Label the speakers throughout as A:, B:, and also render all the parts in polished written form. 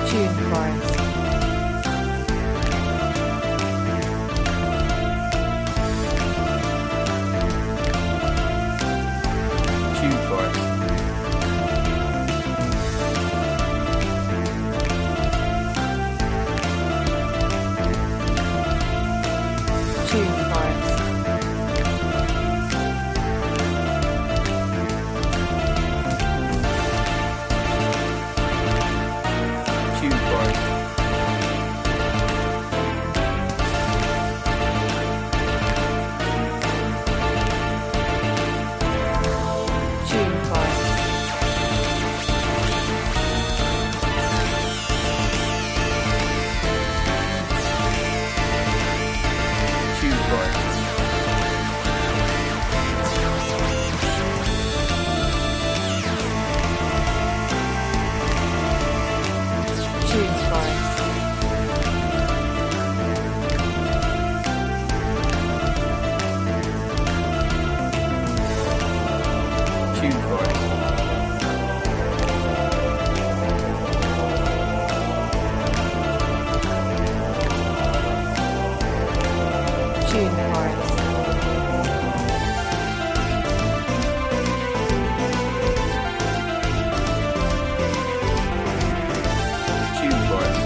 A: Tune Forest.
B: Tune Forest.
A: Tune Forest.
B: Tune Forest.
A: Tune Forest.
B: Tune Forest.
A: Tune Forest.
B: Tune Forest.
A: Tune Forest.
B: Tune Forest.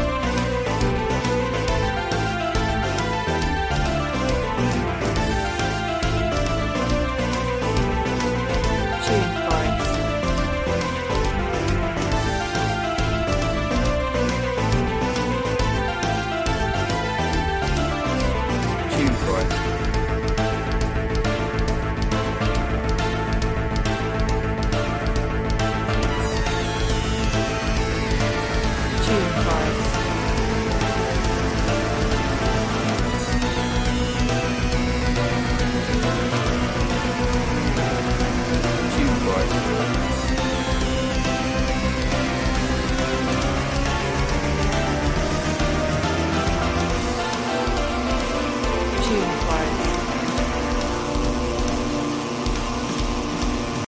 A: Tune Forest.
B: Tune Forest.
A: Tune Forest.
B: Tune Forest.
A: Tune